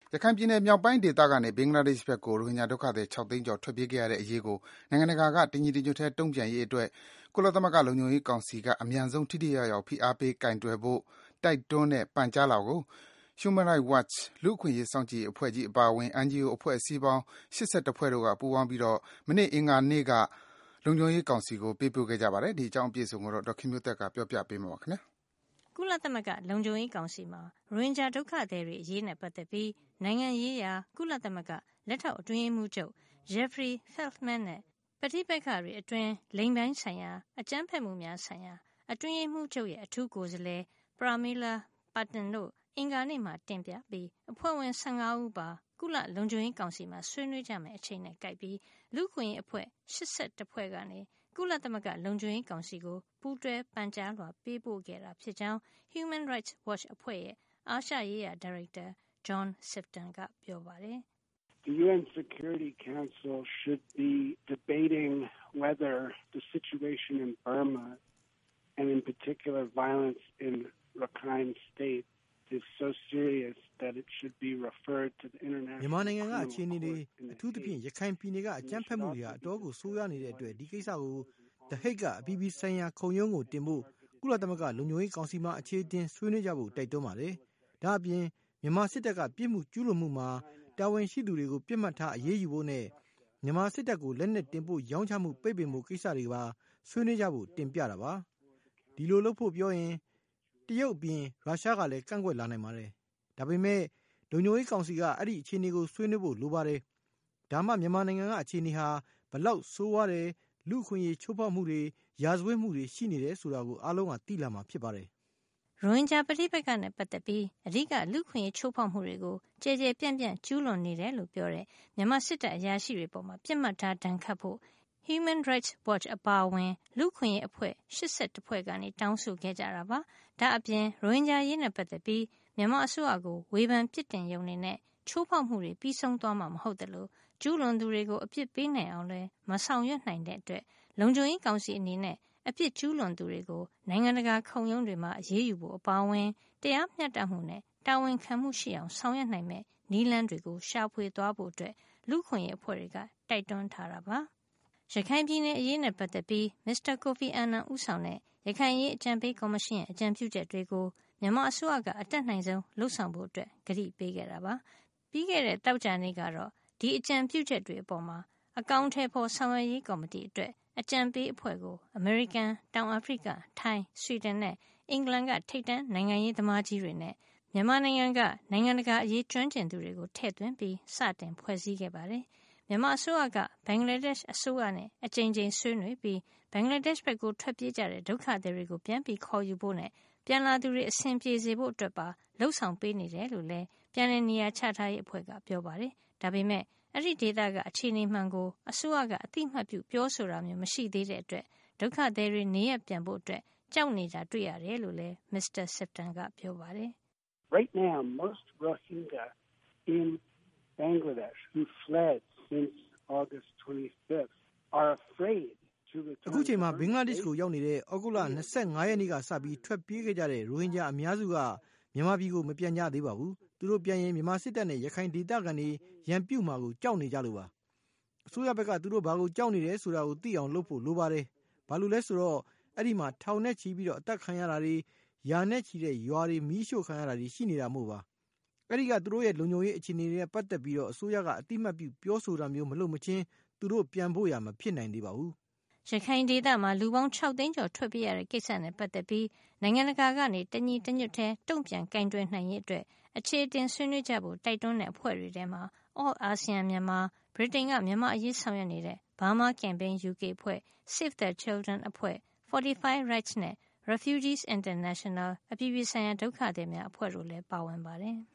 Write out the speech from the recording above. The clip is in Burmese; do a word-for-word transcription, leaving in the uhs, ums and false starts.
ရခိုင်ပြည်နယ်မြောက်ပိုင်းဒေသကနေဘင်္ဂလားဒေ့ရှ်ဘက်ကိုရိုဟင်ဂျာဒုက္ခသည် ၆ သိန်းကျော်ထွက်ပြေးခဲ့ရတဲ့အရေးကိုနိုင်ငံတကာကတညီတညွတ်တည်းတုံ့ပြန်ရေးအတွက်ကုလသမဂ္ဂလုံခြုံရေးကောင်စီကအမြန်ဆုံးထိထိရောက်ရောက်ဖိအားပေးကိုင်တွယ်ဖို့တိုက်တွန်းတဲ့ပန်ကြားလွှာကို Human Rights Watch လူ့အခွင့်အရေးစောင့်ကြည့်ရေးအဖွဲ့ကြီးအပါအဝင် N G O အဖွဲ့အစည်းပေါင်း ၈၁ ဖွဲ့တို့ကပူးပေါင်းပြီးမနေ့အင်္ဂါနေ့ကလုံခြုံရေးကောင်စီကိုပေးပို့ခဲ့ကြပါတယ်။ဒီအကြောင်းအပြည့်အစုံကိုဒေါက်ခင်မျိုးသက်ကပြောပြပေးမှာပါခင်ဗျာ။ကုလသမဂ္ဂလုံခြုံရေးကောင်စီမှာရိုဟင်ဂျာဒုက္ခသည်တွေအရေးနဲ့ပတ်သက်ပြီးနိုင်ငံရေးရာကုလသမဂ္ဂလက်ထောက်အတွင်းရေးမှူးချုပ် Jeffrey Feltman နဲ့ပဋိပက္ခတွေအတွင်းလိင်ပိုင်းဆိုင်ရာအကြမ်းဖက်မှုများဆိုင်ရာအတွင်းရေးမှူးချုပ်ရဲ့အထူးကိုယ်စားလှယ် Pramila Patten တို့အင်္ဂါနေ့မှာတင်ပြပြီးအဖွဲ့ဝင်၁၅ဦးပါကုလလုံခြုံရေးကောင်စီမှာဆွေးနွေးကြမယ့်အချိန်နဲ့ကိုက်ပြီးလူ့အခွင့်အရေးအဖွဲ့၈၁ဖွဲ့ကနေကုလသမဂ္ဂလုံခြုံရေးကောင်စီကိုပူးတွဲပန်ကြားလွှာပေးပို့ခဲ့တာဖြစ်ကြောင်း Human Rights Watch အဖွဲ့ရဲ့အာရှရေးရာဒါရိုက်တာ John Sifton ကပြောပါတယ်။ The U N Security Council should be debating whether the situation in Burma and in particular violence in Rakhine State is so serious that it should be referred to the International မြန်မာနိုင်ငံကအခြေအနေတွေအထူးသဖြင့်ရခိုင်ပြည်နယ်ကအကြမ်းဖက်မှုတွေဟာအတော်ကိုဆိုးရွားနေတဲ့အတွက်ဒီကိစ္စကို The Hague ကအပြည်ပြည်ဆိုင်ရာခုံရုံးကိုတင်ဖို့ကုလသမဂ္ဂလုံခြုံရေးကောင်စီမှာအခြေအတင်ဆွေးနွေးကြဖို့တိုက်တွန်းပါတယ်။ဒါအပြင်မြန်မာစစ်တပ်ကပြစ်မှုကျူးလွန်မှုမှာတာဝန်ရှိသူတွေကိုပြစ်မှတ်ထားအရေးယူဖို့နဲ့မြန်မာစစ်တပ်ကိုလက်နက်တင်ပို့ရောင်းချမှုပိတ်ပင်မှုကိစ္စတွေပါဆွေးနွေးကြဖို့တင်ပြတာပါ။ဒီလိုလုပ်ဖို့ပြောရင်တရုတ်အပြင်ရုရှားကလည်းကန့်ကွက်လာနိုင်ပါတယ်။ဒါပေမဲ့လုံခြုံရေးကောင်စီကအဲ့ဒီအခြေအနေကိုဆွေးနွေးဖို့လိုပါတယ်။ဒါမှမြန်မာနိုင်ငံကအခြေအနေဟာဘလောက်ဆိုးဝါးတယ်လူ့အခွင့်အရေးချိုးဖောက်မှုတွေရာဇဝတ်မှုတွေရှိနေတယ်ဆိုတာကိုအားလုံးကသိလာမှာဖြစ်ပါတယ်။ရိုဟင်ဂျာပဋိပက္ခနဲ့ပတ်သက်ပြီးအဓိကလူ့အခွင့်အရေးချိုးဖောက်မှုတွေကိုကြဲကြဲပြန့်ပြန့်ကျူးလွန်နေတယ်လို့ပြောတဲ့မြန်မာစစ်တပ်အရာရှိတွေပေါ်မှာပြစ်မှတ်ထားဒဏ်ခတ်ဖို့ Human Rights Watch အပါအဝင်လူ့အခွင့်အရေးအဖွဲ့၈၁ဖွဲ့ကနေတောင်းဆိုခဲ့ကြတာပါ။ဒါအပြင်ရိုဟင်ဂျာရေးနဲ့ပတ်သက်ပြီးမြန်မာအစိုးရကိုဝေဖန်ပြစ်တင်ရုံနဲ့ချိုးဖောက်မှုတွေပြီးဆုံးသွားမှာမဟုတ်တယ်လို့ကျူးလွန်သူတွေကိုအပြစ်ပေးနိုင်အောင်လည်းမဆောင်ရွက်နိုင်တဲ့အတွက်လုံခြုံရေးကောင်စီအနေနဲ့အပြစ်ကျူးလွန်သူတွေကိုနိုင်ငံတကာခုံရုံးတွေမှာအရေးယူဖို့အပါအဝင်တရားမျှတမှုနဲ့တာဝန်ခံမှုရှိအောင်ဆောင်ရွက်နိုင်မဲ့နည်းလမ်းတွေကိုရှာဖွေသွားဖို့အတွက်လူ့ခွင့်ရေးအဖွဲ့တွေကတိုက်တွန်းထားတာပါ။ရခိုင်ပြည်နယ်အရေးနဲ့ပတ်သက်ပြီးမစ္စတာကိုဖီအာနန်ဦးဆောင်တဲ့ရခိုင်ရေးအကြံပေးကော်မရှင်ရဲ့အကြံပြုချက်တွေကိုမြန်မာအစိုးရကအတက်နိုင်ဆုံးလှုပ်ဆောင်ဖို့အတွက်ကတိပေးခဲ့တာပါ။ပြီးခဲ့တဲ့တောက်ကြနေ့ကတော့ဒီအကြံပြုချက်တွေအပေါ်မှာအကောင့်ထဲပေါ်ဆောင်ရွက်ရေးကော်မတီအတွက်အကြံပေးအဖွဲ့ကိုအမေရိကန်တောင်အာဖရိကထိုင်းဆွီဒင်နဲ့အင်္ဂလန်ကထိပ်တန်းနိုင်ငံရေးသမားကြီးတွေနဲ့မြန်မာနိုင်ငံကနိုင်ငံတကာအရေးကျွမ်းကျင်သူတွေကိုထည့်သွင်းပြီးစတင်ဖွဲ့စည်းခဲ့ပါတယ်။မြန်မာအစိုးရကဘင်္ဂလားဒေ့ရှ်အစိုးရနဲ့အကြိမ်ကြိမ်ဆွေးနွေးပြီးဘင်္ဂလားဒေ့ရှ်ဘက်ကိုထွက်ပြေးကြတဲ့ဒုက္ခသည်တွေကိုပြန်ပြီးခေါ်ယူဖို့နဲ့ပြန်လာသူတွေအဆင်ပြေစေဖို့အတွက်ပါလှုံ့ဆော်ပေးနေတယ်လို့လည်းပြန်လည်နေရာချထားရေးအဖွဲ့ကပြောပါတယ်။ဒါပေမဲ့အဲ့ဒီဒေသကအခြေအနေမှန်ကိုအစိုးရကအသိမှတ်ပြုပြောဆိုတာမျိုးမရှိသေးတဲ့အတွက်ဒုက္ခသည်တွေနေရပြန်ဖို့အတွက်ကြောက်နေတာတွေ့ရတယ်လို့လည်းမစ္စတာ Sifton ကပြောပါတယ်။ Right now most Rohingya in Bangladesh who fled since August twenty-fifth are afraid to return. အခုချိန်မှာဘင်္ဂလားဒေ့ရှ်ကိုရောက်နေတဲ့ဩဂုတ်လ၂၅ရက်နေ့ကစပြီးထွက်ပြေးခဲ့ကြတဲ့ရိုဟင်ဂျာအများစုကမြန်မာပြည်ကိုမပြန်ကြသေးပါဘူး။သူတို့ပြန်ရင်မြန်မာစစ်တပ်နဲ့ရခိုင်ဒေသခံတွေရန်ပြုတ်မှာကိုကြောက်နေကြလို့ပါ။အစိုးရဘက်ကသူတို့ဘာကိုကြောက်နေတယ်ဆိုတာကိုသိအောင်လုပ်ဖို့လိုပါတယ်။ဘာလို့လဲဆိုတော့အဲ့ဒီမှာထောင်နဲ့ချီပြီးတော့အသက်ခံရတာတွေယာနဲ့ချီတဲ့ရွာတွေမီးရှို့ခံရတာတွေရှိနေတာမို့ပါ။အဲ့ဒီကသူတို့ရဲ့လုံခြုံရေးအခြေအနေတွေနဲ့ပတ်သက်ပြီးတော့အစိုးရကအတိမတ်ပြုပြောဆိုတာမျိုးမလုပ်မချင်းသူတို့ပြန်ဖို့ရမဖြစ်နိုင်သေးပါဘူး။ရခိုင်ဒေသမှာလူပေါင်း၆သိန်းကျော်ထွက်ပြေးရတဲ့ကိစ္စနဲ့ပတ်သက်ပြီးနိုင်ငံတကာကနေတညီတညွတ်ထဲတုံ့ပြန်ကင်တွယ်နိုင်ရေးအတွက်အခြေအတင်ဆွေးနွေးကြဖို့တိုက်တွန်းတဲ့အဖွဲ့တွေထဲမှာ All ASEAN မြန်မာဗြိတိန်ကမြန်မာအရေးဆောင်ရွက်နေတဲ့ Burma Campaign U K အဖွဲ့ Save the Children အဖွဲ့ Fortify Rights နဲ့ Refugees International အပြည်ပြည်ဆိုင်ရာဒုက္ခသည်များအဖွဲ့တို့လည်းပါဝင်ပါတယ်။